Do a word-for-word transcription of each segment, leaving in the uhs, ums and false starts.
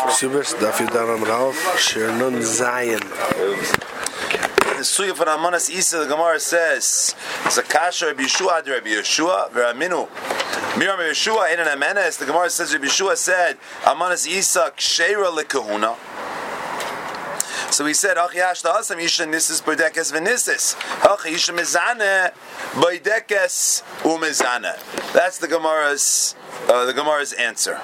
Ksubis, Daf Yudan Amral, Shir Nun Zayin. The Suya for Amanas Isa, the Gemara says, Zakasha Rabbi Yeshua ad Rabbi Yeshua, Veraminu. Miram Yeshua, Einan Amenes, the Gemara says, Rabbi Yeshua said, Amanas Isa, Ksheira Lekahuna. So he said, Ach Yashta Asam Yisha Nisis Boidekes Venisis. Ach Yisha Mizane Boidekes Umizane. That's the Gemara's, uh, the Gemara's answer.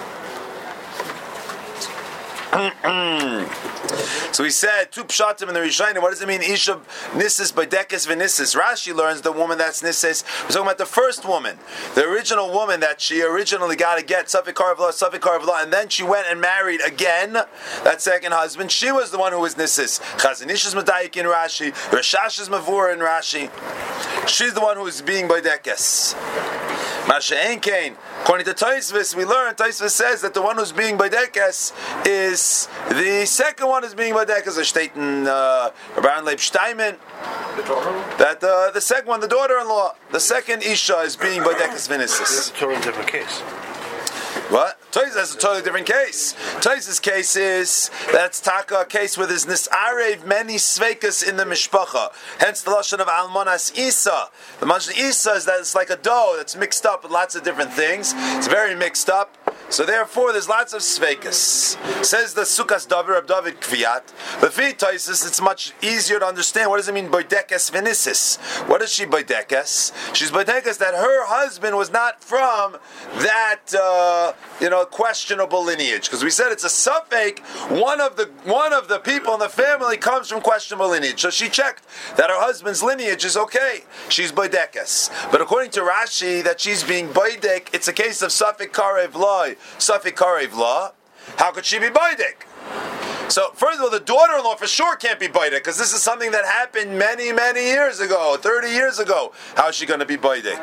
So he said two pshatim in the Rishonim. What does it mean? Isha nisis b'dekes v'nisis. Rashi learns the woman that's nisis. We're talking about the first woman, the original woman that she originally got to get Safik Karavla, Safik Karavla, and then she went and married again that second husband. She was the one who was nisis. Chazanish is medayik in Rashi. Rashash is mavur in Rashi. She's the one who is being b'dekes. Masha'en Kain. According to Taisvis, we learn Taisvis says that the one who's being b'dekes is the second one is being b'dekes. A state in uh, Baron Leib Steinman that uh, the second one, the daughter-in-law, the second Isha is being b'dekes v'nisis. That's a totally different case. What? Toys has a totally different case. Toys' case is that's taka a case where there's nisarev many sveikas in the mishpacha. Hence the lashon of almanas isa. The lashon isa is that it's like a dough that's mixed up with lots of different things. It's very mixed up. So therefore, there's lots of sveikas. Says the Sukas David Rab David Kviyat. But for Toisus, it's much easier to understand. What does it mean boidekes venisis? What is she boidekes? She's boidekes that her husband was not from that uh, you know questionable lineage. Because we said it's a suffix. One of the one of the people in the family comes from questionable lineage. So she checked that her husband's lineage is okay. She's boidekes. But according to Rashi, that she's being boidek, it's a case of suffix karev loy. Safik Karev law. How could she be Baidik? So, first of all, the daughter-in-law for sure can't be Baidik because this is something that happened many, many years ago, thirty years ago. How is she going to be Baidik?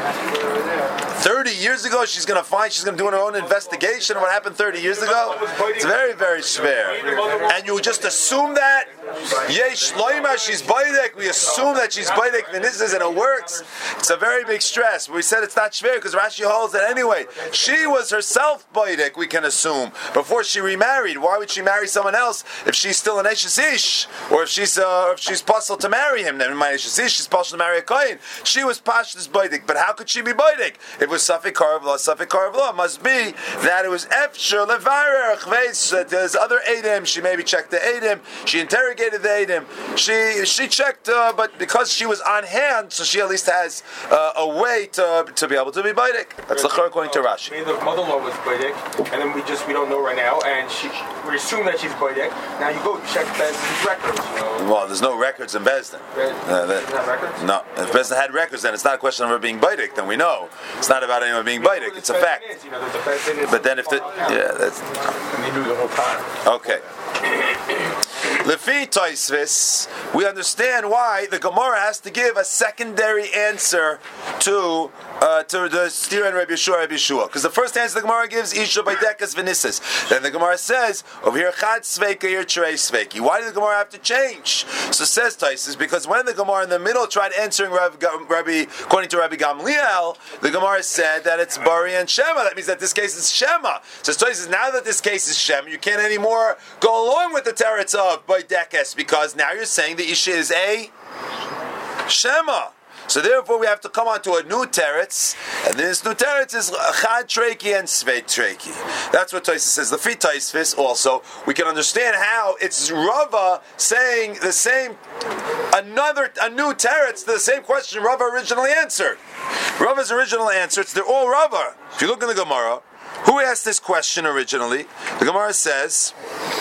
thirty years ago, she's going to find, she's going to do her own investigation of what happened thirty years ago? It's very, very schwer. And you just assume that? Yesh loima, she's Baidik. We assume that she's Baidik, and this is, and it works. It's a very big stress. We said it's not schwer because Rashi holds that anyway. She was herself Baidik, we can assume, before she remarried. Why would she marry someone else if she's still an Eshes Ish? Or if she's uh, if she's possible to marry him? Then in my Eshes Ish, she's possible to marry a Kohen. She was Pashtus Baidik, but how could she be Baidik? It was Safik Karavla. Safik Karavla must be that it was Efshur Levarer Chveitz, that there's other Eidim. She maybe checked the Eidim. She interrogated the Eidim. She she checked, uh, but because she was on hand, so she at least has uh, a way to to be able to be Baidik. That's the Chor according to Rashi. Maybe the mother-in-law was Baidik, and then we just we don't know right now, and she we assume that she's Baidik. Now you go check Bezdin's records. You know. Well, there's no records in Bezdin. Uh, that, have records? No, if Bezdin had records, then it's not a question of her being Baidik. Then we know it's not about anyone being Baidik. It's a fact. Is, you know, the but then if the yeah, that's and they knew the whole time. Okay. Lefi Taisvis, we understand why the Gemara has to give a secondary answer to uh, to the Stira and Rabbi Yeshua, Rabbi Yeshua. Because the first answer the Gemara gives, Isha Baidekas Venisis. Then the Gemara says, over here, Chad Sveika, here Trei Sveiki. Why did the Gemara have to change? So says Taisvis, because when the Gemara in the middle tried answering Rabbi, Rabbi according to Rabbi Gamliel, the Gemara said that it's Bari and Shema. That means that this case is Shema. So Taisvis, now that this case is Shema, you can't anymore go along with the teretz of Baidekas, because now you're saying the Isha is a Shema. So therefore we have to come on to a new teretz, and this new teretz is Chad Treiki and Sveit Treiki. That's what Tosfos says. The Fit Tosfos also, we can understand how it's Rava saying the same, another, a new teretz to the same question Rava originally answered. Rava's original answer, it's they're all Rava. If you look in the Gemara, who asked this question originally? The Gemara says,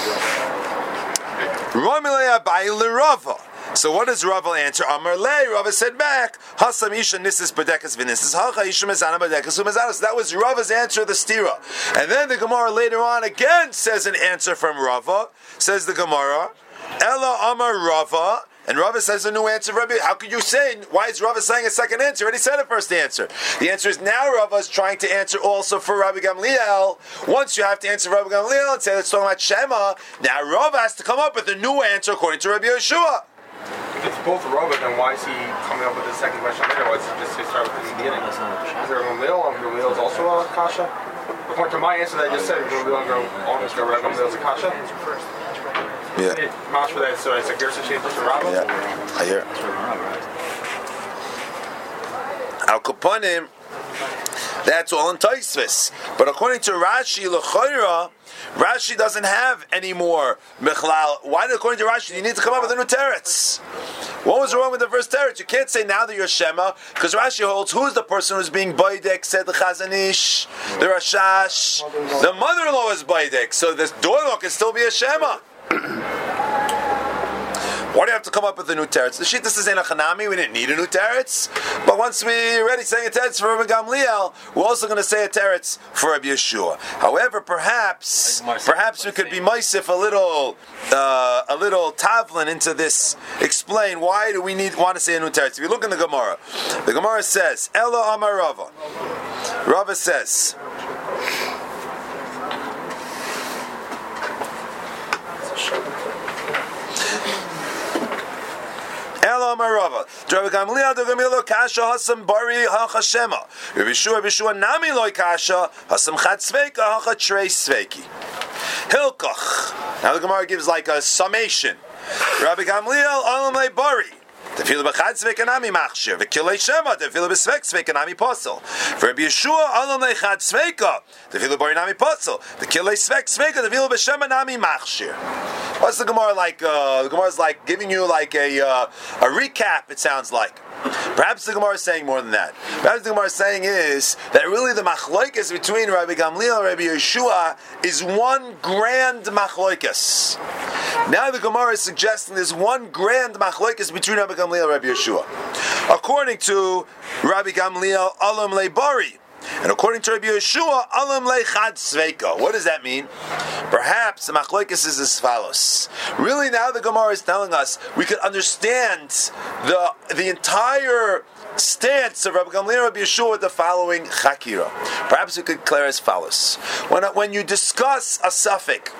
Ramilei Abai l'Rava. So what does Rava answer? Amar lei, Rava said back, Hasam Isha Nisis B'dekas V'nisis, Hacha Isha Mezana B'dekas U'Mezana. So that was Rava's answer to the Stira. And then the Gemara later on again says an answer from Rava. Says the Gemara, Ella Amar Rava. And Rava says a new answer. Rabbi, how could you say? Why is Rava saying a second answer? He already said a first answer. The answer is now Rava is trying to answer also for Rabbi Gamliel. Once you have to answer Rabbi Gamliel and say it's talking about Shema, now Rava has to come up with a new answer according to Rabbi Yeshua. If it's both Rava, then why is he coming up with the second question later? Why is he just start with the beginning? Is there a Gamliel? Gamliel is also a kasha. according to my answer that I just said, we're going to go on this go Rabbi Gamliel's Akasha. Yeah. Match for that, so it's a Gersa change to Rabbi. Yeah, I hear. Al Kapanim, that's all in Taisvis. But according to Rashi, L'choira, Rashi doesn't have any more Mechlal. Why, according to Rashi, you need to come up with a new teretz? What was wrong with the first teretz? You can't say now that you're Shema, because Rashi holds who's the person who's being Baidek, said the Chazanish, the Rashash. The mother-in-law is Baidek, so this daughter-in-law can still be a Shema. Why do you have to come up with a new teretz? The shit, this is in a Chanami, we didn't need a new teretz. But once we're already saying a teretz for Rabbi Gamliel, we're also going to say a teretz for Rabbi Yeshua. However, perhaps perhaps we could be Maisif a little uh, a little tavlin into this. Explain why do we need want to say a new teretz? If you look in the Gemara, the Gemara says, Elo Amar Rava. Rava says, Ela Marava. Rabbi Gamliel do Gamliel kasha hasam bari hacha shema. Rabbi Yeshua Rabbi Yeshua nami loy kasha hasam chad sveika hacha trei sveiki. Hilkach. Now the Gemara gives like a summation. Rabbi Gamliel alam lei bari. Tefillah b'chad sveika nami machshir. V'kilei shema tefillah b'sveik sveika nami posel. For Rabbi Yeshua alam lei chad sveika tefillah bari nami posel. V'kilei sveik sveika tefillah b'shema nami machshir. What's the Gemara like? Uh, the Gemara is like giving you like a uh, a recap. It sounds like. Perhaps the Gemara is saying more than that. Perhaps the Gemara is saying is that really the machlokes between Rabbi Gamliel and Rabbi Yeshua is one grand machlokes. Now the Gemara is suggesting there's one grand machlokes between Rabbi Gamliel and Rabbi Yeshua. According to Rabbi Gamliel, alam leibari. And according to Rabbi Yeshua, alam leichad sveika. What does that mean? Perhaps the machlokes is as follows. Really, now the Gemara is telling us we could understand the the entire stance of Rabbi Gamliel and Rabbi Yeshua with the following chakira. Perhaps we could clear as follows. When when you discuss a suffix,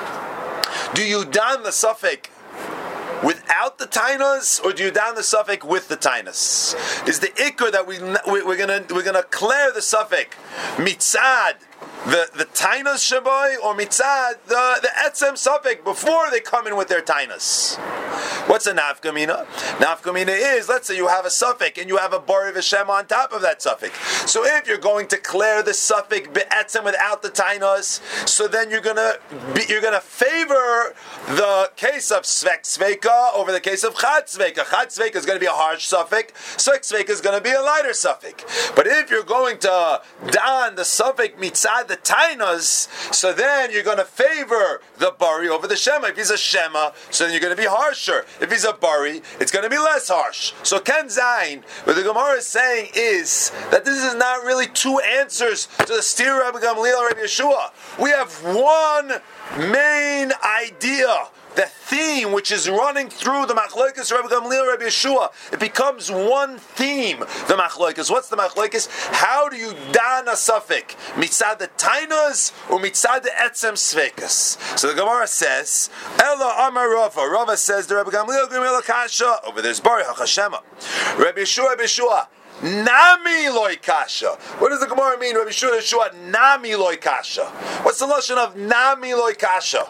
do you don the suffix without the tainas, or do you down the suffix with the tainas? Is the ikr that we we're gonna we're gonna clear the suffix mitzad the the tainas shaboy, or mitzad the the etzem suffix before they come in with their tainas? What's a nafkamina? Nafkamina is, let's say you have a suffix and you have a bari v'shem on top of that suffix. So if you're going to clear the suffix be'etzem without the tainas, so then you're gonna be, you're gonna favor the case of svek sveka over the case of chad sveka. Chad sveka is going to be a harsh suffix. Svek sveka is going to be a lighter suffix. But if you're going to don the suffix mitzad the tainas, so then you're going to favor the bari over the shema. If he's a shema, so then you're going to be harsher. If he's a bari, it's going to be less harsh. So Ken Zayin, what the Gemara is saying is that this is not really two answers to the steer Rabbi Gamliel and Rabbi Yeshua. We have one main idea, the theme which is running through the machlokes Rabbi Gamliel and Rabbi Yeshua. It becomes one theme, the machlokes. What's the machlokes? How do you dan a suffix? Mitzad the tainas or mitzad the etzem sveikas? So the Gemara says, Ela Amar Rava. Rava says, the Rabbi Gamliel Gamliel Kasha. Over there's Bari HaChashema. Rabbi Yeshua, Rabbi Yeshua. Nami loy kasha. What does the Gemara mean? Rabbi Yeshua, Yeshua, nami loy kasha. What's the lashon of nami loy kasha?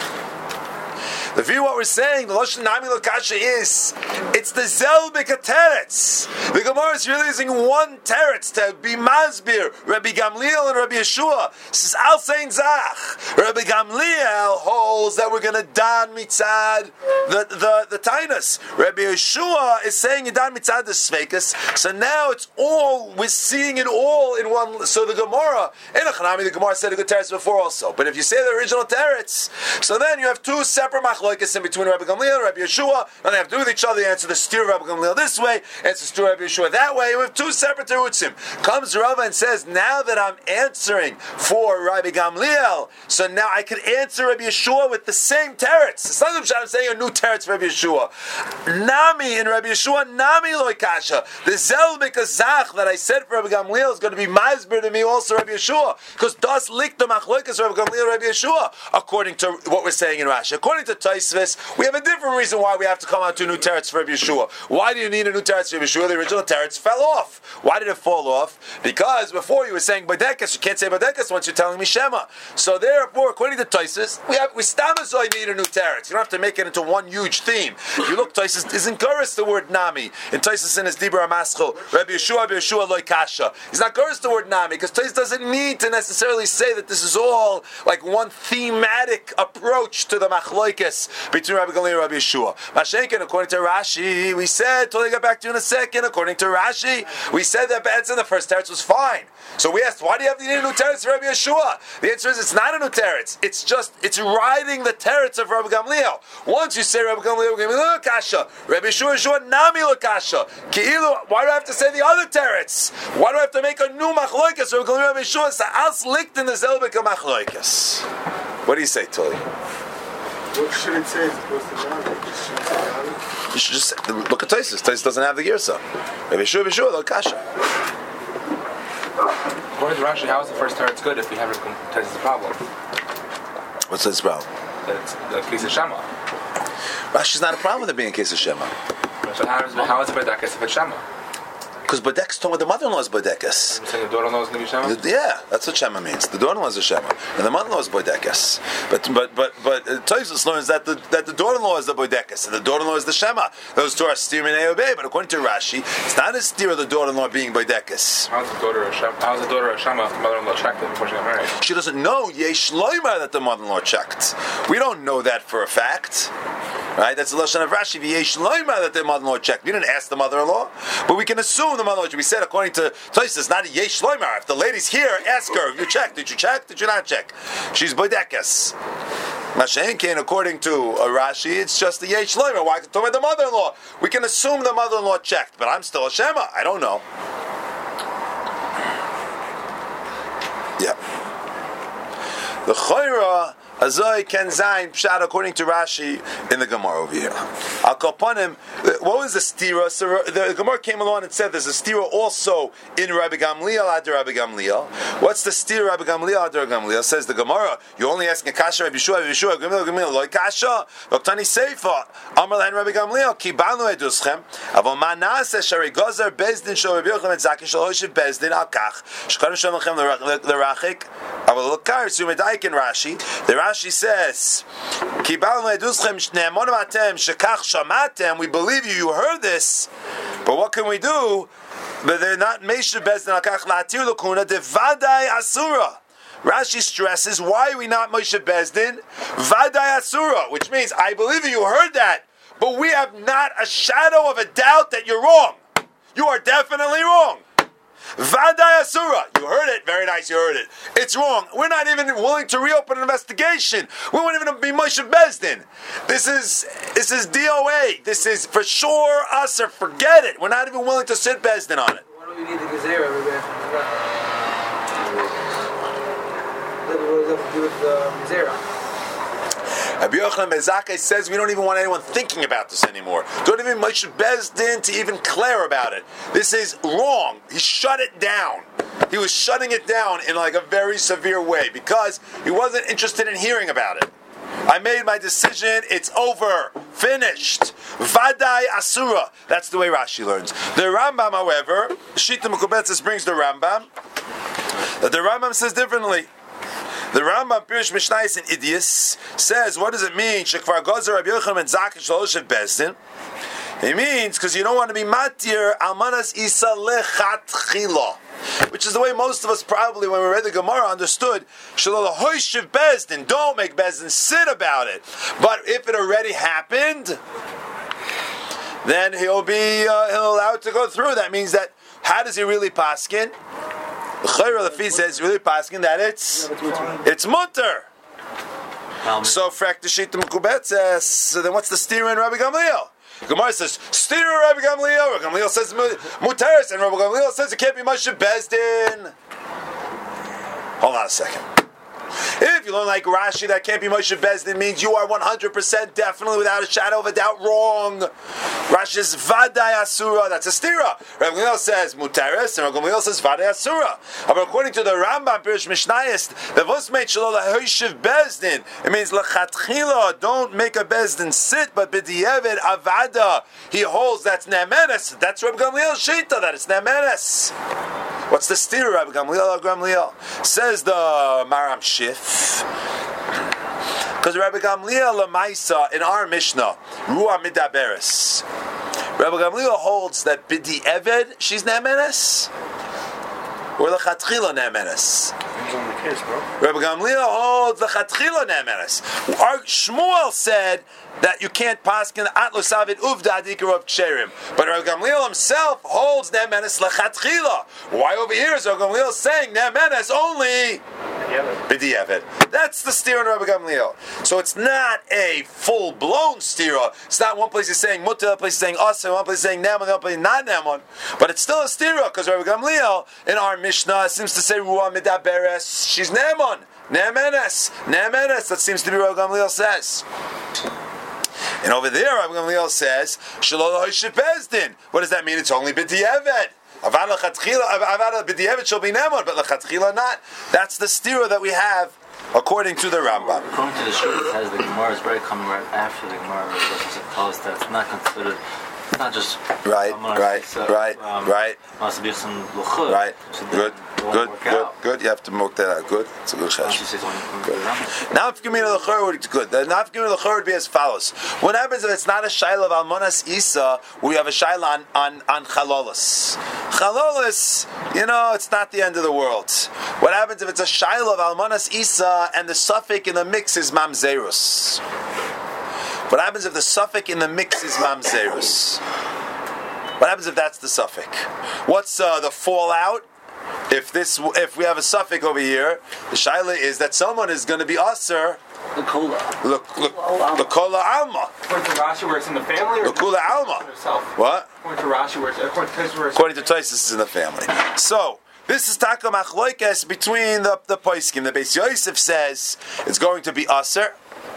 The view what we're saying, the lashon nami loy kasha is, it's the zelbik teretz. The Gemara is really using one teretz to be masbir Rabbi Gamliel and Rabbi Yeshua. This is al sein zach. Rabbi Gamliel holds that we're going to dan mitzad the the the tainas. Rabbi Yeshua is saying you dan mitzad the sveikas. So now it's all, we're seeing it all in one. So the Gemara in a Chanami, the Gemara said a good teretz before also. But if you say the original teretz, so then you have two separate machlokes in between Rabbi Gamliel and Rabbi Yeshua, and they have to do with each other. They answer the steer Rabbi Gamliel this way, answer the steer Rabbi Yeshua that way. We have two separate terutzim. Comes Rava and says, now that I'm answering for Rabbi Gamliel, so now I could answer Rabbi Yeshua with the same teretz. It's not that I'm saying a new teretz for Rabbi Yeshua. Nami in Rabbi Yeshua, Nami loy kasha. The zelbik azach that I said for Rabbi Gamliel is going to be masber to me also Rabbi Yeshua, because das likt the machlokas Rabbi Gamliel and Rabbi Yeshua, according to what we're saying in Rashi. According to Tosfos, we have a different reason why we have to come out to a new teretz for Rabbi Yeshua. Why do you need a new teretz for Rabbi Yeshua? The original teretz fell off. Why did it fall off? Because before you were saying Bodekas, you can't say Bodekas once you're telling me Shema. So therefore, according to Tosfos, we have we stamazoi need a new teretz. You don't have to make it into one huge theme. If you look, Tosfos is encouraged the word Nami. In Tosfos in his Dibur HaMaschil, Rabbi Yeshua, Rabbi Yeshua loy kasha. He's not encouraged the word Nami because Tosfos doesn't need to necessarily say that this is all like one thematic approach to the machlokes between Rabbi Gamliel and Rabbi Yeshua. Mashenkin, according to Rashi, we said, totally get back to you in a second, according to Rashi, we said that Be'etzim, the first teretz was fine. So we asked, why do you have to need a new teretz for Rabbi Yeshua? The answer is, it's not a new teretz. It's just, it's riding the teretz of Rabbi Gamliel. Once you say Rabbi Gamliel, Rabbi Gamliel kasha, Rabbi Yeshua, Yeshua, Nami kasha. Ki'ilu, why do I have to say the other teretz? Why do I have to make a new machlokes? Rabbi Gamliel, Rabbi Yeshua, Sa'as likt in the zelbek of machlokes. What do you say, Tuli? What should it say as opposed to Nami? You should just look at Tosfos. Tosfos doesn't have the Girsa. Rabbi Yeshua, Rabbi Yeshua, lo kasha. According to Rashi, how is the first teretz good if we have a Tosfos problem? What's this problem? That it's the case of Shema. Rashi's not a problem with it being a case of Shema. So how is, how is it Bodekas if it's Shema? Because Bodekas told me the mother-in-law is Bodekas. I'm saying the daughter-in-law is going to be Shema? The- Yeah, that's what Shema means. The daughter-in-law is a Shema, and the mother-in-law is Bodekas. But but but but uh, Tosfos learns that the that the daughter-in-law is the Bodekas, and the daughter-in-law is the Shema. Those two are Stir and Eobei. But according to Rashi, it's not a Stir of the daughter-in-law being Bodekas. How is the daughter of Shema? How is the daughter of Shema if the mother-in-law checked it before she got married? She doesn't know Yesh Loimar that the mother-in-law checked. We don't know that for a fact. Right? That's the Lashon of Rashi. Yesh Loimar that the mother-in-law checked. We didn't ask the mother-in-law, but we can assume the mother-in-law. We said according to Tosfos, it's not a Yesh Loimar. If the lady's here, ask her. You checked? Did you check? Did you not check? She's Bodekas. Mashen Kain, according to uh, Rashi, it's just the Yesh Loimar. Why talk about the mother-in-law? We can assume the mother-in-law checked, but I'm still a Shema. I don't know. Yeah. The Chayra Azoi Ken Zayin Pshat, according to Rashi in the Gemara over here. Al Kapanim, what was the stira? So the Gemara came along and said there's a stira also in Rabbi Gamliel Ad Rabbi Gamliel. What's the stira Rabbi Gamliel Ad Rabbi Gamliel? Says the Gemara, you're only asking Kasha Rabbi Yeshua, Rabbi Yeshua, Gamliel, Gamliel, Loi Kasha, Doktani Seifa, Amar Lahan Rabbi Gamliel, Kibanu Eduschem, Avon Manase Shari Gozer Bezdin Shal Rabbi Yochanan and Zaki Shal Hoshev Bezdin Al Kach, Shkarim Shem Lechem L'Rachik, Avon Lokar Sumedaik in Rashi. The Rashi says, we believe you, you heard this, but what can we do? But they're not Meshav Bezdin Al-Kach La'atir L'Kuna Devadai Asura. Rashi stresses, why are we not Moshe Bezdin? Vadai Asura, which means, I believe you, you heard that, but we have not a shadow of a doubt that you're wrong. You are definitely wrong. Vadai Asura. You heard it. Very nice, you heard it. It's wrong. We're not even willing to reopen an investigation. We won't even be Moshe Bezdin. This is this is D O A. This is for sure us or forget it. We're not even willing to sit Bezdin on it. Why don't we need the Gezerah every day? What does that have to do with the Gezerah? Rabbi Yochanan ben Zakkai says we don't even want anyone thinking about this anymore. Don't even Moshe Bezdin to even declare about it. This is wrong. He shut it down. He was shutting it down in like a very severe way because he wasn't interested in hearing about it. I made my decision. It's over. Finished. Vadai Asura. That's the way Rashi learns. The Rambam, however, Shita Mekubetzes brings the Rambam, that the Rambam says differently. The Rambam Pirush Mishnayos in Idias says, what does it mean? Shekvar Gozer Rabbi Yochanan ben Zakkai Shalosh Bezdin. It means because you don't want to be matir almanas isa lechatchila, which is the way most of us probably, when we read the Gemara, understood. Shalol hoishiv bezdin. Don't make bezdin sit about it. But if it already happened, then he'll be uh, he'll allowed to go through. That means that how does he really paskin? The Chayra Lefi says really paskin that it's it's mutter. So frak the shita mekubetzes. So then what's the steer in Rabbi Gamliel? Gemara says steer Rabbi Gamliel. Rabbi Gamliel says muteris, and Rabbi Gamliel says it can't be Moshe Bezdin. Hold on a second. If if you learn like Rashi that can't be Moshe Bezdin means you are one hundred percent definitely without a shadow of a doubt wrong. Rashi is Vadai Asura, that's a stira. Rav Gamliel says Mutaris, and Rav Gamliel says Vadai Asura. But according to the Rambam, Pirish Mishnayis, the Vos made Shalol HaHoshiv Bezdin, it means L'chatchila, don't make a Bezdin sit, but B'di'evid Avada, he holds that's Ne'menes. That's Rav Gamliel's Shita, that it's Ne'menes. What's the stira, Rav Gamliel? Gamliel says the Maram Shif, because Rabbi Gamliel Lamaisa in our Mishnah, Ruah Midaberes, Rabbi Gamliel holds that Bidi Eved she's Ne'menes or L'chatchila Ne'menes. Rabbi Gamliel holds L'chatchila Ne'menes. Our Shmuel said that you can't paskin atlos avid uvda adikar of ksherim. But Rav Gamliel himself holds ne'menes l'chatchila. Why over here is Rav Gamliel saying ne'menes only b'di'evet? That's the stira in Rav Gamliel. So it's not a full-blown stira. It's not one place is saying mutter, one place is saying asa, one place is saying ne'mon, one place is not ne'mon. But it's still a stira because Rav Gamliel in our Mishnah seems to say ruah midaberes, she's ne'mon, ne'menes, ne'menes. That seems to be what Rav Gamliel says. And over there, Rabbi Gamliel says, Shalol HaHoshiv Bezdin. What does that mean? It's only B'di'evet. Avad l'chatchila, avad B'di'evet shall be Nemon, but l'chatchila not. That's the stira that we have, according to the Rambam. According to the Shur, it says the Gemara is very coming right after the Gemara, which tells us that it's not considered, it's not just... Right, right, uh, right, um, right. Must be some luchud. Right, good. Good, good, out. good. You have to work that out. Good. It's a good shash. Good. Now, if you give me the l'chor, it's good. The now, if you give me the l'chor, would be as follows. What happens if it's not a shayla of almonas isa? We have a shayla on on on chalolos. Chalolos, you know, it's not the end of the world. What happens if it's a shayla of almonas isa and the suffix in the mix is mamzerus? What happens if the suffix in the mix is mamzerus? What happens if that's the suffix? What's uh, the fallout? If this, if we have a suffix over here, the shaila is that someone is going to be aser. The kola. The kola alma. According to Rashi, where it's in the family, or the kola alma. What? According to Rashi, where it's according to where it's according to Tosfos, it's in the family. So this is taka machloikes between the the poskim. The Beis Yosef says it's going to be aser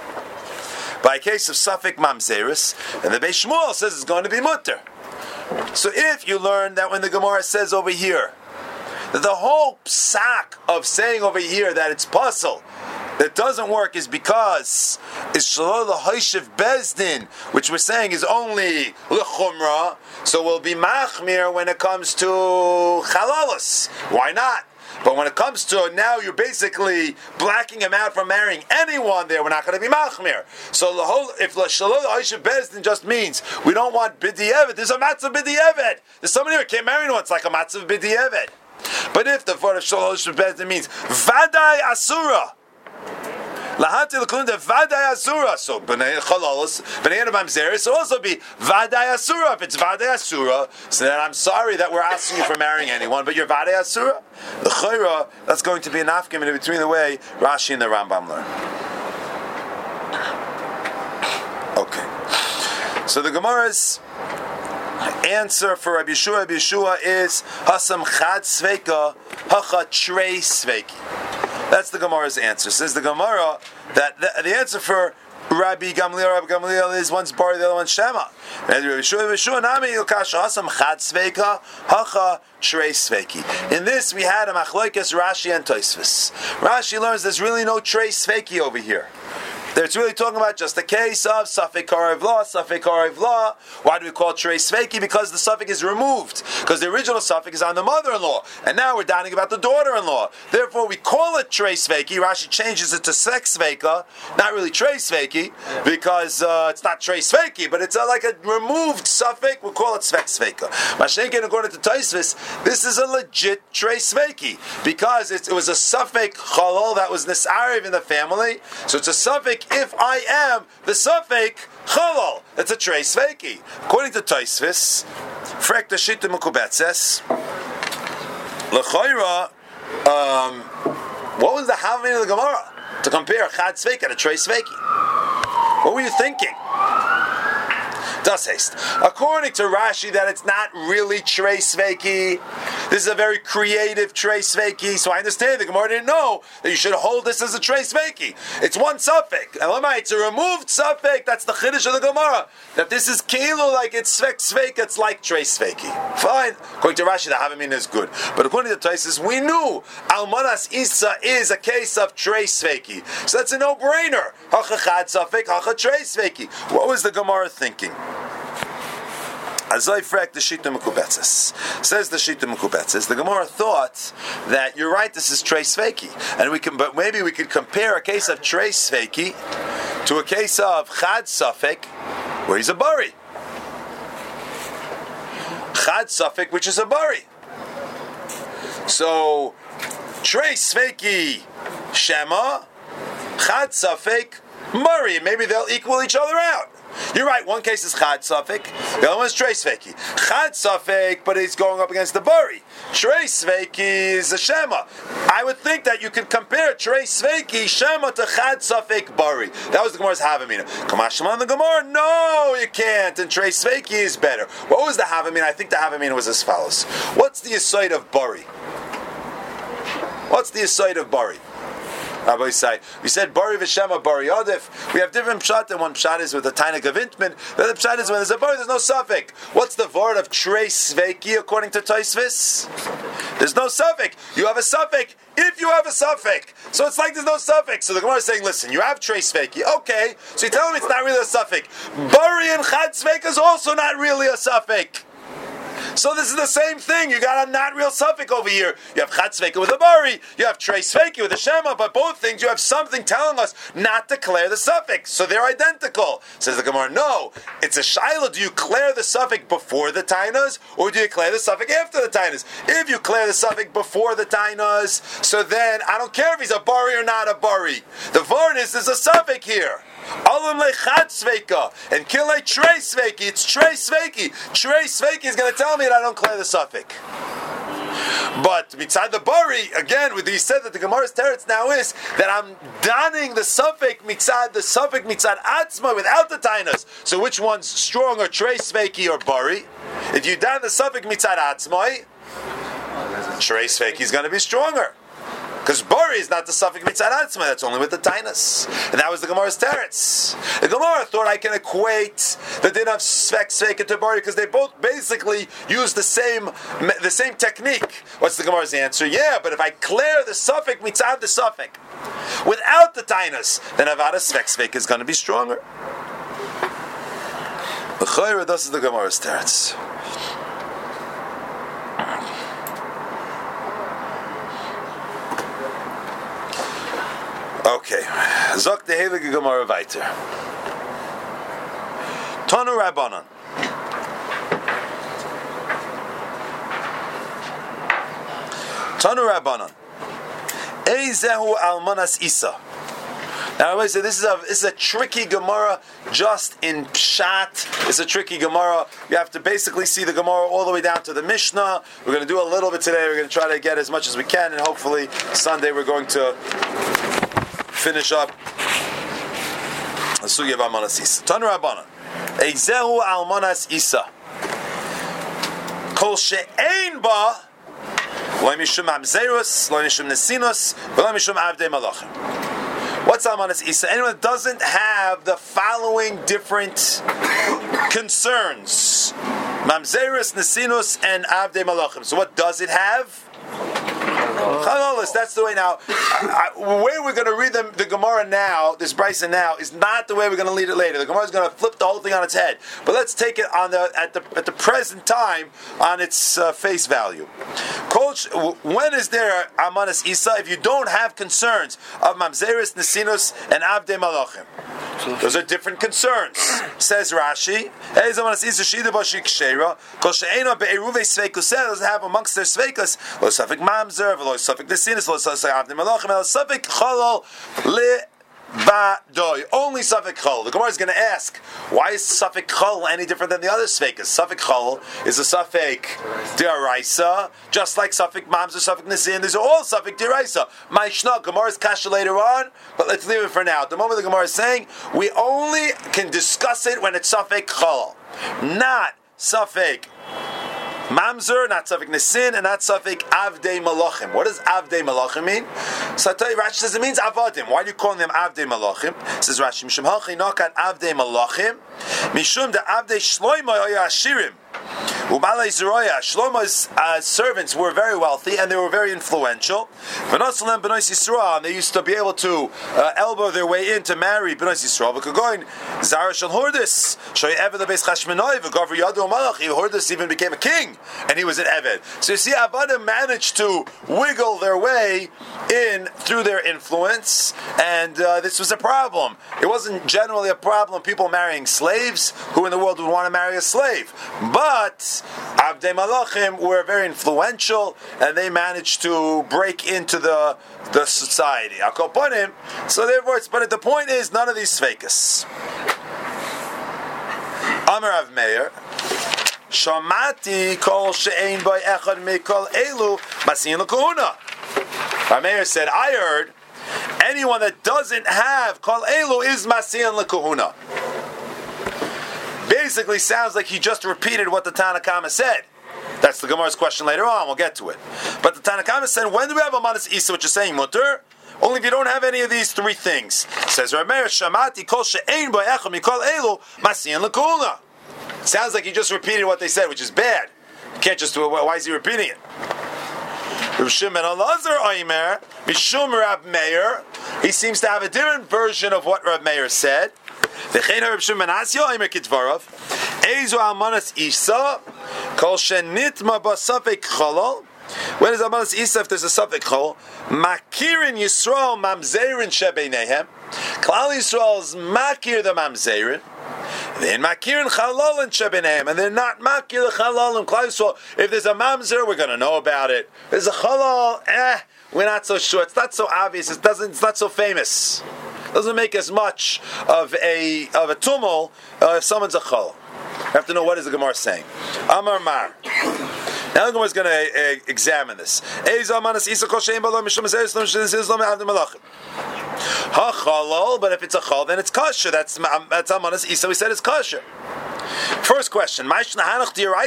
by a case of suffix mamzeris, and the Beis Shmuel says it's going to be mutter. So if you learn that when the Gemara says over here, that the whole psak of saying over here that it's puzzle that doesn't work is because it's Shalol HaHoshiv Bezdin, which we're saying is only l'chumra, so we'll be machmir when it comes to chalalos. Why not? But when it comes to now, you're basically blacking him out from marrying anyone there. We're not going to be machmir. So the whole, if Shalol HaHoshiv Bezdin just means we don't want b'di'evet, there's a matzav b'di'evet. There's somebody who can't marry anyone. It's like a matzav b'di'evet. But if the word of Shalol HaHoshiv Bezdin means vadai asura, lahati l'kulunda vadai asura, so b'nei chalalos, b'nei mamzeris, so also be vadai asura. If it's vadai asura, so then I'm sorry that we're asking you for marrying anyone, but you're vadai asura. The chayra, that's going to be an afkim in between the way Rashi and the Rambam learn. Okay, so the Gemara's answer for Rabbi Yeshua, Rabbi Yeshua is Hasam Chad Sveika, Hacha Trei Sveiki. That's the Gemara's answer. Says the Gemara that the, the answer for Rabbi Gamliel, Rabbi Gamliel is one's bar, the other one's Shema. And Rabbi Yeshua, Rabbi Yeshua, Nami Yilkasha Hasam Chad Sveika, Hacha Trei Sveiki. In this we had a Machloikes Rashi and Tosfos. Rashi learns there's really no Trei Sveiki over here. It's really talking about just a case of suffix karev law, suffix karev law. Why do we call it trei sveiki? Because the suffix is removed. Because the original suffix is on the mother-in-law. And now we're dining about the daughter-in-law. Therefore, we call it trei sveiki. Rashi changes it to sex sveika. Not really trei sveiki, because uh, it's not trei sveiki, but it's uh, like a removed suffix. We'll call it sex sveika. Mashenkin, according to Tosfos, this is a legit trei sveiki. Because it, it was a suffix chalol that was nisarev in the family. So it's a suffix if I am the suffix chalal. It's a trei sveiki. According to Tosfos, frek the shita mukubetzes, l'chayra, um, what was the having of the Gemara to compare chad sveiki and a trei sveiki? What were you thinking? Das heißt, according to Rashi, that it's not really trei sveiki. This is a very creative Trey Sveiki, so I understand the Gemara didn't know that you should hold this as a Trey Sveiki. It's one suffix. Elamai, it's a removed suffix. That's the Chiddush of the Gemara. That this is Keilu, like it's Svek Sveik, it's like Trey Sveiki. Fine. According to Rashi, the Havamina is good. But according to Taisus, we knew Almanas Isa is a case of Trey Sveiki. So that's a no-brainer. Hacha Chad Suffix, Hacha Trey Sveiki. What was the Gemara thinking? Azai Frek the Shita Mekubetzes. Says the Shita Mekubetzes. The Gemara thought that you're right, this is Trey Sveiki. And we can, but maybe we could compare a case of Trey Sveiki to a case of Chad Suffix, where he's a Bari. Chad Suffix, which is a Bari. So, Trey Sveiki Shema, Chad Suffix Murray. Maybe they'll equal each other out. You're right, one case is Chad Safek, the other one is Trey Sveiki. Chad Safek, but he's going up against the Bari. Trey Sveiki is a Shema. I would think that you could compare Trey Sveiki Shema to Chad Safek Bari. That was the Gemara's Havamina. Kamashma on the Gemara? No, you can't. And Trey Sveiki is better. What was the Havamina? I think the Havamina was as follows. What's the aside of Bari? What's the aside of Bari? Rabbi say, we said Bari V'Shema Bari Adif. We have different pshat, and one pshat is with the Tainik of Intman. The other pshat is when there's a Bari, there's no suffix. What's the word of Trey Sveiki according to Taisvis? There's no suffix. You have a suffix if you have a suffix. So it's like there's no suffix. So the Gemara is saying, listen, you have Trey Sveiki. Okay, so you tell me it's not really a suffix. Bari and Chad Sveiki is also not really a suffix. So this is the same thing. You got a not real suffix over here. You have Chad Sveiki with a Bari. You have Trey Sveiki with a Shema. But both things, you have something telling us not to declare the suffix. So they're identical. Says the Gemara, no. It's a Shaila. Do you declare the suffix before the Tainas? Or do you declare the suffix after the Tainas? If you declare the suffix before the Tainas, so then I don't care if he's a Bari or not a Bari. The Vard is there's a suffix here. Alam lechad sveika and kilei trei sveiki. It's trei sveiki. Trei sveiki is going to tell me that I don't declare the suffix. But mitzad the Bari, again, with he said that the Gemara's teretz now is that I'm donning the suffix mitzad, the suffix mitzad atzma without the tainas. So which one's stronger, trei sveiki or Bari? If you don the suffix mitzad atzma, trei sveiki is going to be stronger. Because Bari is not the suffix mitzad atzma, that's only with the tainas. And that was the Gemara's teretz. The Gemara thought I can equate the din of svek sveika to Bari because they both basically use the same the same technique. What's the Gemara's answer? Yeah, but if I clear the suffix mitzad the suffix without the tainas, then avada svek sveika is going to be stronger. L'chayra, this is the Gemara's teretz. Okay, Zok the Heilige Gemara weiter. Tanu Rabbanan. Tanu Rabbanan. Eizehu Almanas Isa. Now, everybody say this is a this is a tricky Gemara, just in Pshat. It's a tricky Gemara. You have to basically see the Gemara all the way down to the Mishnah. We're going to do a little bit today. We're going to try to get as much as we can, and hopefully Sunday we're going to finish up the Sugya of Almanas Isa. Tanu Rabbanan. Eizehu Almanas Isa. Kol she'ein ba lo mishum amzerus, lo mishum nesinus, lo mishum avdei malachim. What's Almanas Isa? Anyone that doesn't have the following different concerns: mamzerus, nesinus, and avdei malachim. So what does it have? Chalolis, that's the way now. I, I, the way we're going to read the, the Gemara now, this Bryson now, is not the way we're going to read it later. The Gemara is going to flip the whole thing on its head. But let's take it on the at the at the present time on its uh, face value. Coach, when is there Almanas Isa if you don't have concerns of Mamzeris, Nesinus, and Avdei Malachim? Those are different concerns. Says Rashi, doesn't have amongst their sveikus lo safik mamzer, lo safik nesinus, lo safik avdei malachim, lo safik chalal le Vadoy, only Safek Chol. The Gemara is going to ask, why is Safek Chol any different than the other Sfekas? Safek Chol is a Safek Diraisa, just like Safek Mams or Safek Nisin. These are all Safek Diraisa. Maishna, Gemara's kasha later on, but let's leave it for now. At the moment the Gemara is saying, we only can discuss it when it's Safek Chol, not Safek Mamzer, not Safik Nesin, and not Safik Avdei Malachim. What does Avdei Malachim mean? So I tell you, Rashi says it means Avadim. Why do you call them Avdei Malachim? It says Rashi, Mishum Halchi Nokat Avdei Malachim, Mishum de Avdei Shloimo Oya Ashirim. Shlomo's uh, servants were very wealthy and they were very influential. And they used to be able to uh, elbow their way in to marry B'nai Yisrael. Hordus even became a king, and he was an Eved. So you see, Avadim managed to wiggle their way in through their influence, and uh, this was a problem. It wasn't generally a problem, people marrying slaves, who in the world would want to marry a slave. But Avdei Malachim were very influential, and they managed to break into the the society. Akoponim. So therefore, it's, but the point is, none of these fakus. Amar Rav Meir, Shamati kol she'ein by echad mikol elu masin l'kuhuna. Rav Meir said, I heard anyone that doesn't have kol elu is masin l'kuhuna. Basically sounds like he just repeated what the Tanna Kama said. That's the Gemara's question later on, we'll get to it. But the Tanna Kama said, when do we have a Manas Isa, which is saying mutter? Only if you don't have any of these three things. Says Rav Meir, Shamati kol she'ein bo echad mikol elu masiyan l'kuhuna. Sounds like he just repeated what they said, which is bad. You can't just do it. Why is he repeating it? Rav Shimon Elazar Oimer, Mishum Rav Meir, he seems to have a different version of what Rav Meir said. V'chein Rav Shimon Asya Oimer Kitvarav, Eizu Almanas Isa, Kol Shenitma Basafek Chalal. When is Almanas Isa if there's a Safek Chalal? Makirin Yisrael Mamzerin Shebeinehem. Klal Yisrael's Makir the Mamzerin. Then Makirin Chalal and Shebeinehem, and they're not Makir the Chalal and Klal Yisrael. If there's a Mamzer, we're going to know about it. There's a Chalal, eh, we're not so sure. It's not so obvious. It doesn't. It's not so famous. It doesn't make as much of a of a tumul uh, if someone's a Chalal. You have to know what is the Gemara saying. Amar Mar. Now the Gemara is going to uh, examine this. Ha-chalal, but if it's a chal, then it's kosher. That's that's Amanas Isa. We said it's kosher. First question: Why is chal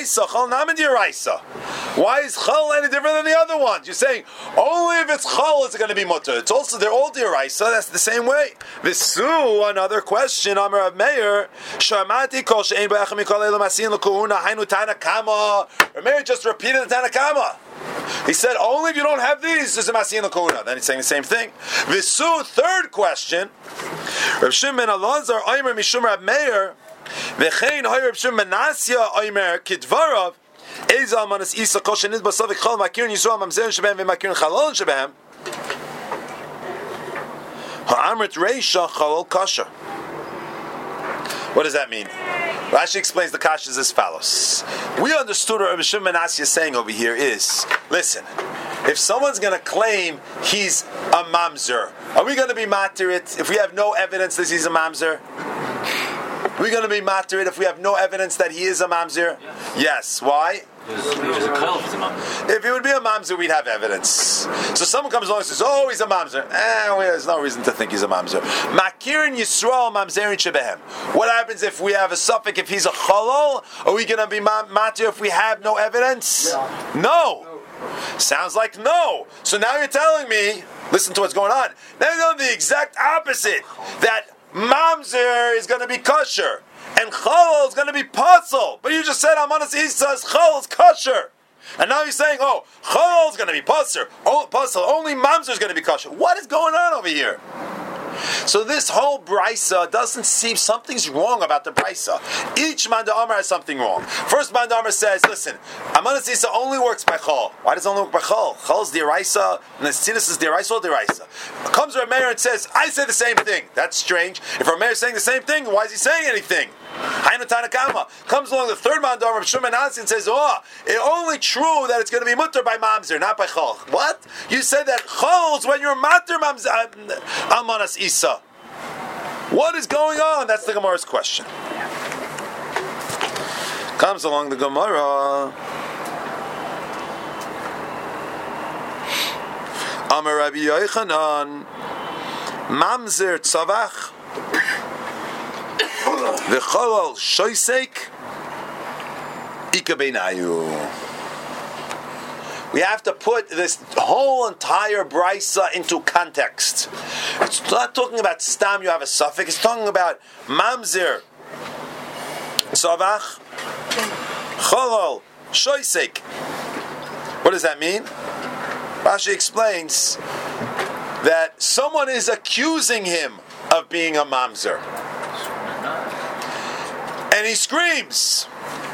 any different than the other ones? You're saying only if it's chal is it going to be mutter. It's also they're all diraisa. That's the same way. Visu, another question. Amar Rav Meir, Shamati kol she'ein b'echad mikol elu masin l'kuhuna hainu Tanna Kama. Rav Meir just repeated the Tanna Kama. He said only if you don't have these is a masin l'kuhuna. Then he's saying the same thing. Visu, third question. Rav Shimon Elazar Oimer Mishum Rav Meir. V'chein hoy Rav Shimon Menasya Oimer Kidvarav. Eiz Almanas Isa kol shenit basavik chal makirin Yisrael mamzerin shebehem v'makirin chalal shebehem. Ha'amrit reisha chalal kasha. What does that mean? Rashi explains the kashas as follows. We understood what Rabbi Shimon Menasya is saying over here is, listen, if someone's going to claim he's a mamzer, are we going to be matir it if we have no evidence that he's a mamzer? Are we going to be matir it if we have no evidence that he is a mamzer? Yeah. Yes. Why? If it would be a mamzer, we'd have evidence. So someone comes along and says, "Oh, he's a mamzer." Eh, well, there's no reason to think he's a mamzer. Makirin Yisrael mamzerin shebehem. What happens if we have a suffix? If he's a chalal, are we going to be matir if we have no evidence? Yeah. No. no. Sounds like no. So now you're telling me, listen to what's going on. Now you're doing the exact opposite. That mamzer is going to be kosher. And chalal is going to be puzzle. But you just said Amanas Isa's chalal is kosher. And now you're saying, oh, chalal is going to be puzzle. Oh, puzzle. Only mamzer is going to be kosher. What is going on over here? So this whole brisa doesn't seem, something's wrong about the brisa. Each man d'amar has something wrong. First man d'amar says, listen, Amanas Isa only works by chal. Why does it only work by chal? Chal is diraisa, and the sinus is diraisa or diraisa. Comes Rav Meir and says, I say the same thing. That's strange. If Rav Meir is saying the same thing, why is he saying anything? Hainu Tanna Kama. Comes along the third man d'amar, Rav Shimon Menasya, and says, oh, it's only true that it's going to be mutter by mamzer, not by chal. What? You said that chal is when you're matter mamzer, Amanas Isa. What is going on? That's the Gemara's question. Comes along the Gemara. Amar Rabbi Yochanan, mamzer tzavach v'cholol shoysek ika beinayu. we have to put this whole entire brisa into context. It's not talking about stam, you have a suffix, it's talking about mamzer, tzavach, cholol, shoisek. What does that mean? Rashi explains that someone is accusing him of being a mamzer. And he screams.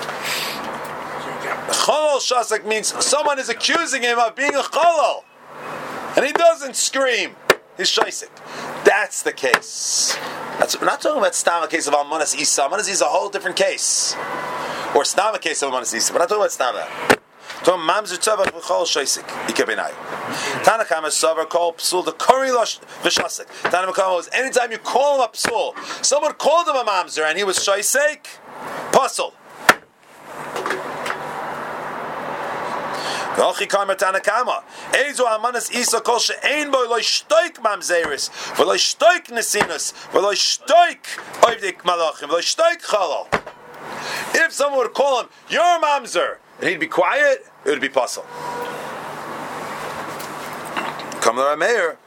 Cholol shasak means someone is accusing him of being a cholol. And he doesn't scream. He's shaisik. That's the case. That's, we're not talking about stam, a case of Almanas Isa. Almanas Isa is a whole different case. Or stam, a case of Almanas Isa. We're not talking about stam that. Tom mamzer tzavach v'chol shaisik ikabenai. Tanakam is savar called psul the kori losh v'shasik. Tanakam was anytime you call him a psul, someone called him a mamzer and he was shaisik, puzzle. V'alchi kamer Tanakama. Eizu amanas isa kol she'ein boi loy shtoik mamzeris v'loy shtoik nesinus v'loy shtoik oivdik malachim v'loy shtoik chalal. If someone would call him, you're a mamzer, and he'd be quiet, it would be puzzle. Come to our mayor.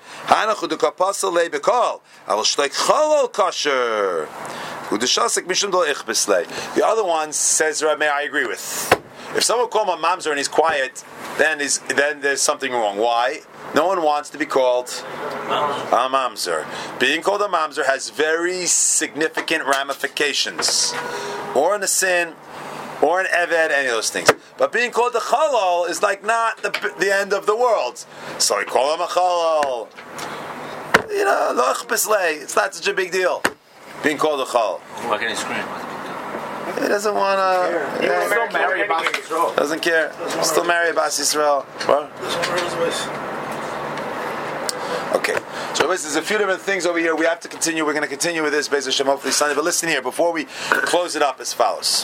The other one says, Rabbi Meir, I agree with. If someone call him a mamzer and he's quiet, then is then there's something wrong. Why? No one wants to be called a mamzer. Being called a mamzer has very significant ramifications. Or in a sin, or an eved, any of those things. But being called a chalal is like not the the end of the world. So we call him a chalal. You know, loch bislei. It's not such a big deal. Being called a chalal. Why can't he scream? He doesn't want to. Yeah, still marry Abbas Yisrael. Doesn't care. Still marry Abbas Yisrael. What? Okay. So there's a few different things over here. We have to continue. We're going to continue with this, Be'ez Hashem, hopefully Sunday. But listen here, before we close it up, as follows.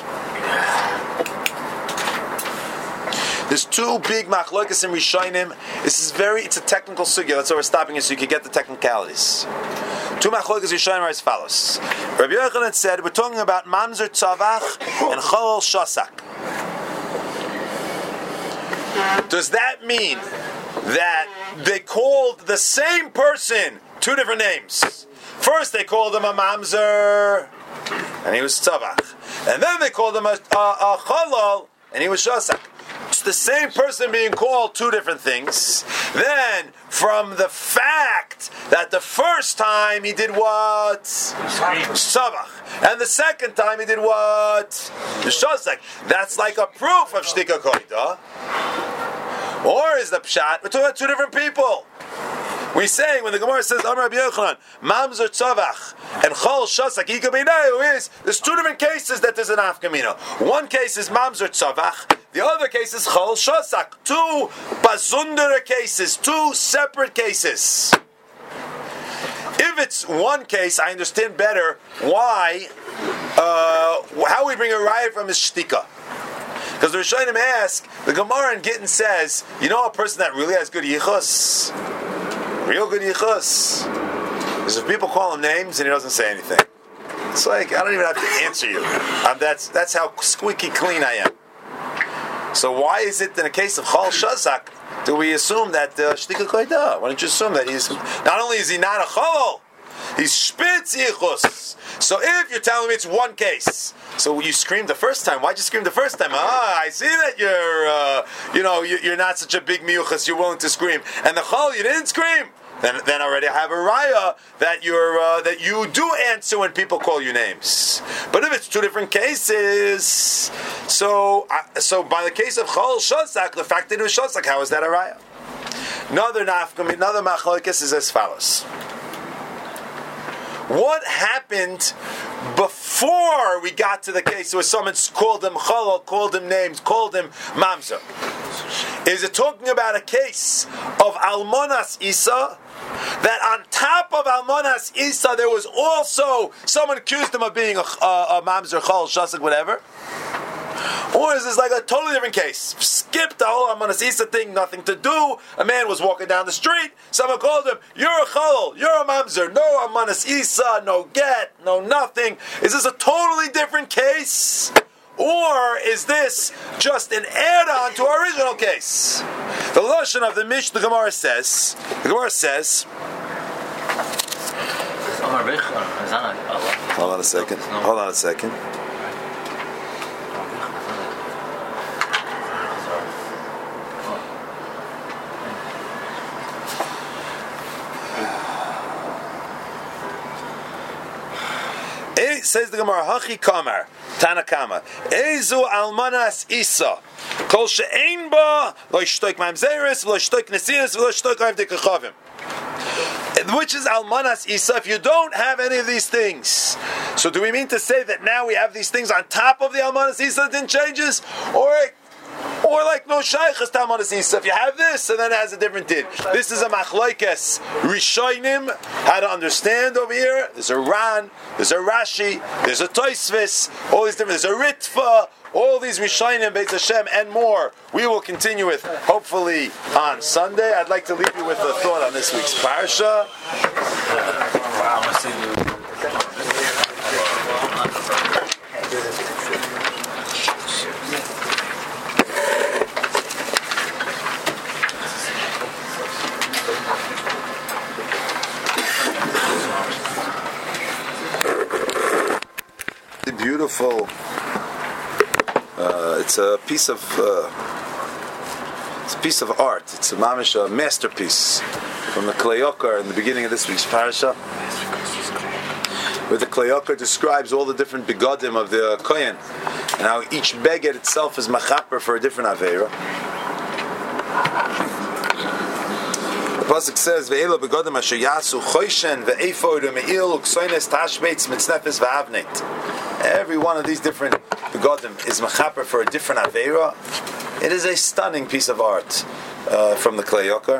There's two big machlokas in Rishonim. This is very, it's a technical sugya. That's why we're stopping it, so you can get the technicalities. Two machlokas Rishonim are as follows. Rabbi Yochanan said, we're talking about mamzer tzavach and cholol shasak. Does that mean that they called the same person two different names? First they called him a mamzer, and he was tzavach. And then they called him a, a, a cholol, and he was shasak. It's the same person being called two different things. Then, from the fact that the first time he did what? Tzavach. And the second time he did what? Shasak. That's like a proof of shtika koida. Or is the pshat, we're talking about two different people. We're saying, when the Gemara says, Amar Rabbi Yochanan, Mamzer Tzavach, and Chol Shasak, Ika Beinayu is, there's two different cases that there's an afkamina. One case is Mamzer Tzavach, the other case is Chol Shasak. Two bazundere cases, two separate cases. If it's one case, I understand better why, uh, how we bring a riot from his shtika. Because the Rishonim ask, the Gemara in Gittin says, you know a person that really has good yichus? Real good yichus? Because if people call him names and he doesn't say anything. It's like, I don't even have to answer you. Um, that's that's how squeaky clean I am. So why is it in the case of Chol Shazak, do we assume that Shtika uh, Koida? Why don't you assume that he's, not only is he not a Chol, he's Spitz yichus. So if you're telling me it's one case, so you screamed the first time. Why'd you scream the first time? Ah, I see that you're, uh, you know, you're not such a big miyuchas. You're willing to scream, and the chol you didn't scream. Then, then already I have a raya that you're uh, that you do answer when people call you names. But if it's two different cases, so uh, so by the case of chol shazak, the fact that it was shazak, how is that a raya? Another nafkam, another machlokes is as follows. What happened before we got to the case where someone called him cholol, called him names, called him mamzer? Is it talking about a case of Almonas Isa, that on top of Almonas Isa there was also someone accused him of being a, a, a mamzer, chol, shasik, whatever? Or is this like a totally different case? Skip the whole Almonas Isa thing, nothing to do. A man was walking down the street, someone called him, you're a chol, you're a mamzer, no Almonas Isa, no get, no nothing. Is this a totally different case? Or is this just an add-on to our original case? The lashon of the Mish, the Gemara says, the Gemara says, hold on a second, hold on a second. Says the Gemara, Hachi Kamar, Tanakama, Ezu Almanas Isa, Kol She'ein Ba, Lo Yishtoik Mamzeres, Lo Yishtoik Nesias, Lo Yishtoik Rav Dekachavim. Which is Almanas Isa, if you don't have any of these things. So do we mean to say that now we have these things on top of the Almanas Isa that didn't changes? Or Or like no shaychas to Almanas Isa. If you have this, and then it has a different din. This is a machlokes rishonim. How to understand over here? There's a Ran, there's a Rashi, there's a Tosfos, all these different. There's a Ritva. All these rishonim, Beit Hashem, and more. We will continue with hopefully on Sunday. I'd like to leave you with a thought on this week's parsha. Beautiful. Uh, it's a piece of uh, it's a piece of art. It's a mamish, a masterpiece from the Klei Yakar in the beginning of this week's parasha, where the Klei Yakar describes all the different begadim of the kohen and how each beged itself is machaper for a different aveira. The pasuk says, "Ve'elo begadim asher yasu choishen ve'efod u'me'il u'ksoines tashbeitz mitznefes va'avnet." Every one of these different begadim is machaper for a different aveira. It is a stunning piece of art uh, from the Klei Yakar,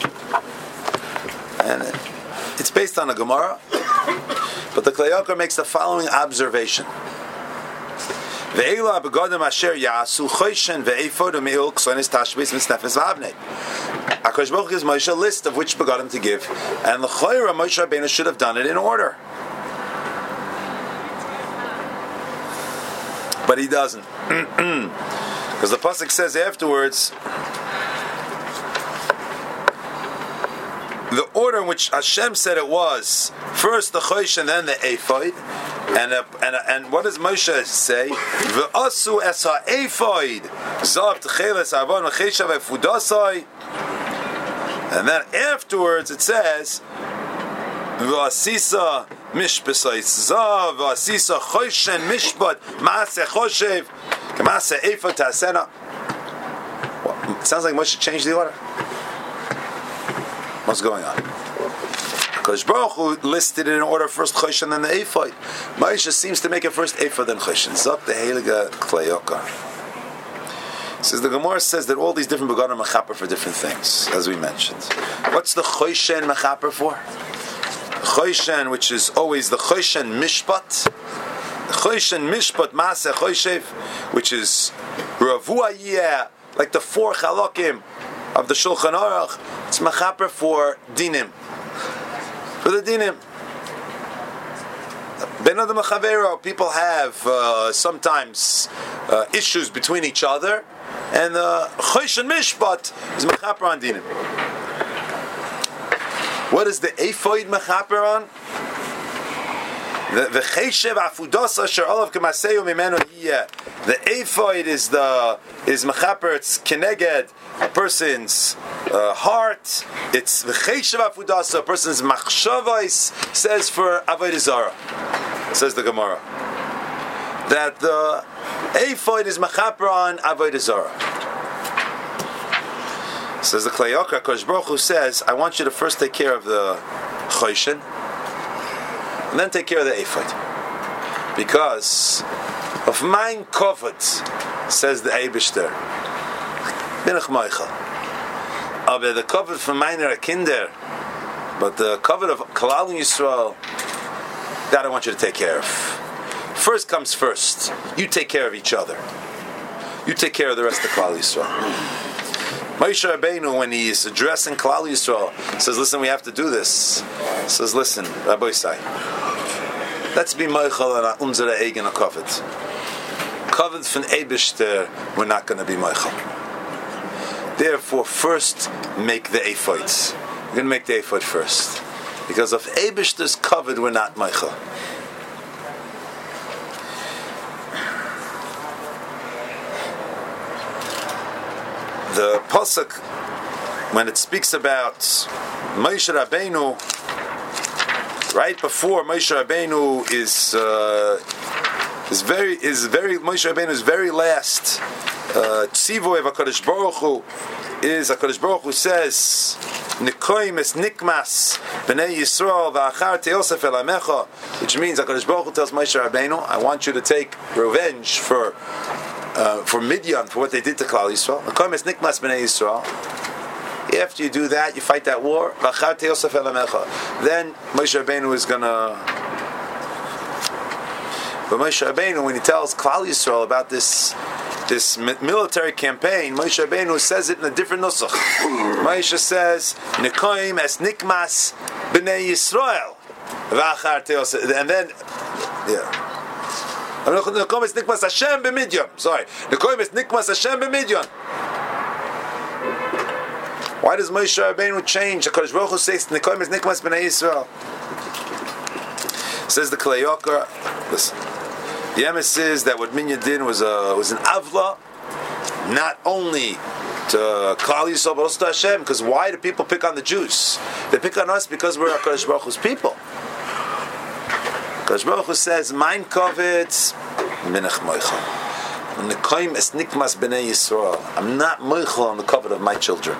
and it's based on a Gemara. But the Klei Yakar makes the following observation: Ve'ela begadim asher yasu choishen ve'efod u'me'il k'sonis tashbeis mitznefes va'avnei. HaKadosh Baruch Hu gives Moshe a list of which begadim to give, and the Chayra Moshe Rabbeinu should have done it in order. But he doesn't. Because the pasuk says afterwards, the order in which Hashem said it was, first the choish and then the ephod. And uh, and uh, and what does Moshe say? V'asu es ha'ephod zav t'cheles avon v'cheshav efudasai. And then afterwards it says, v'asisa mishpesais zav v'asisa choshen mishpat maaseh choshev k'maaseh ephod ta'asena. It sounds like Moshe changed the order. What's going on? Because Baruch Hu listed it in order first choshen then the ephod. Moshe seems to make it first ephod then choshen. Zok the heilige Klei Yakar. Says the Gemara says that all these different begadim are mechaper for different things, as we mentioned. What's the choshen mechaper for? Choshen, which is always the choshen mishpat, the choshen mishpat maaseh choshev, which is ravua yeh, like the four chalakim of the Shulchan Aruch. It's mechaper for dinim, for the dinim. Ben adam chavero, people have uh, sometimes uh, issues between each other, and the choshen mishpat is mechaper on dinim. What is the ephod mechaper on? The cheshev afudas asher olav k'maseu mimenu yiyeh. The ephod is the is mechaper. It's keneged a person's uh, heart. It's the cheshev afudas, a person's machshavos, says for avodah zarah. Says the Gemara that the ephod is mechaper on avodah zarah. Says the Klei Yakar, HaKadosh Baruch Hu says, I want you to first take care of the choshen, and then take care of the ephod. Because of mein kovod, says the Eibishter, Binach Meichel. Aber the kovod from meiner kinder, but the kovod of Klal Yisrael, that I want you to take care of. First comes first. You take care of each other. You take care of the rest of Klal Yisrael. Moshe Rabbeinu, when he is addressing Klal Yisrael, says, listen, we have to do this. He says, listen, Rabbi Isai, let's be Meichel and unsere eigene Kovod. Covered from Eibishter, we're not going to be Meichel. Therefore, first make the Eiphods. We're going to make the Eiphod first. Because if Eibishter's covered, we're not Meichel. The Pasuk, when it speaks about Moshe Rabbeinu, right before Moshe Rabbeinu is uh, is very is very Moshe Rabbeinu's very last tzivoy of HaKadosh Baruch Hu is HaKadosh Baruch Hu says Nikoim es nikmas b'nei Yisrael v'achar teosef el amecha, which means HaKadosh Baruch Hu tells Moshe Rabbeinu, I want you to take revenge for uh, for Midian, for what they did to Klal Yisrael. Nikoim es nikmas b'nei Yisrael. After you do that, you fight that war. Then Moshe Rabbeinu is gonna. But Moshe Rabbeinu, when he tells Klal Yisrael about this this military campaign, Moshe Rabbeinu says it in a different nusach. Moshe says, "Nikoim es nikmas b'nei Yisrael," and then, yeah. Nikoim es nikmas Hashem b'Midyan. Sorry, Nikoim es nikmas Hashem b'Midyan. Why does Moshe Rabbeinu change? HaKadosh Baruch Hu says, Nikoim es nikmas b'nei Yisrael. Says the Kli Yakar, listen, the emes is that what Minyan did was, a, was an avla, not only to Klal Yisrael, but also to Hashem, because why do people pick on the Jews? They pick on us because we're HaKadosh Baruch Hu's people. HaKadosh Baruch Hu says, Mein kovetz minach moichel. Nikoim es nikmas b'nei Yisrael. I'm not moichel on the covet of my children.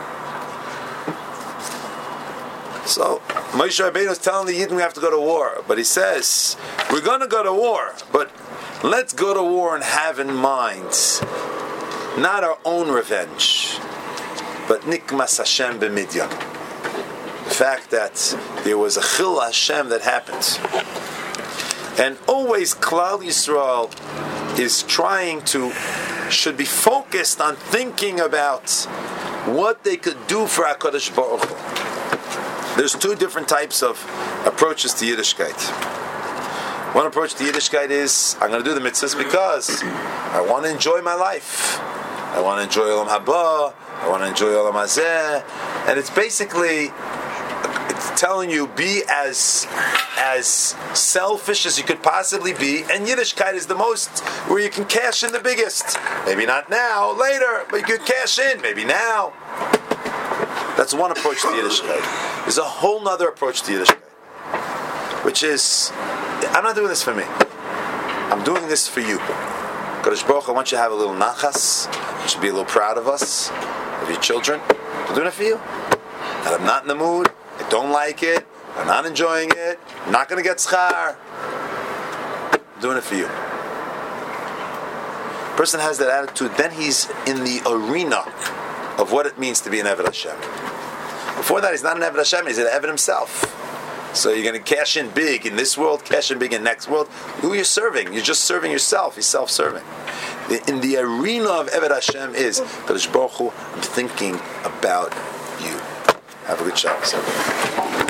So Moshe Rabbeinu is telling the Yidden we have to go to war, but he says we're going to go to war, but let's go to war and have in mind not our own revenge, but nikmas Hashem b'Midyan. The fact that there was a chil Hashem that happened, and always Klal Yisrael is trying to should be focused on thinking about what they could do for HaKadosh Baruch Hu. There's two different types of approaches to Yiddishkeit. One approach to Yiddishkeit is, I'm going to do the mitzvahs because I want to enjoy my life. I want to enjoy Olam Haba, I want to enjoy Olam Hazeh, and it's basically it's telling you be as as selfish as you could possibly be, and Yiddishkeit is the most where you can cash in the biggest. Maybe not now, later, but you can cash in, maybe now. That's one approach to Yiddishkeit. There's a whole nother approach to Yiddishkeit, which is, I'm not doing this for me. I'm doing this for you. Kadosh Baruch Hu, I want you to have a little nachas. You should be a little proud of us, of your children. I'm doing it for you. And I'm not in the mood. I don't like it. I'm not enjoying it. I'm not going to get schar. I'm doing it for you. The person has that attitude, then he's in the arena of what it means to be an Eved Hashem. Before that, he's not an Eved Hashem, he's an Eved himself. So you're going to cash in big in this world, cash in big in next world. Who are you serving? You're just serving yourself. He's self-serving. In the arena of Eved Hashem is, Kadosh Baruch Hu, I'm thinking about you. Have a good Shabbos.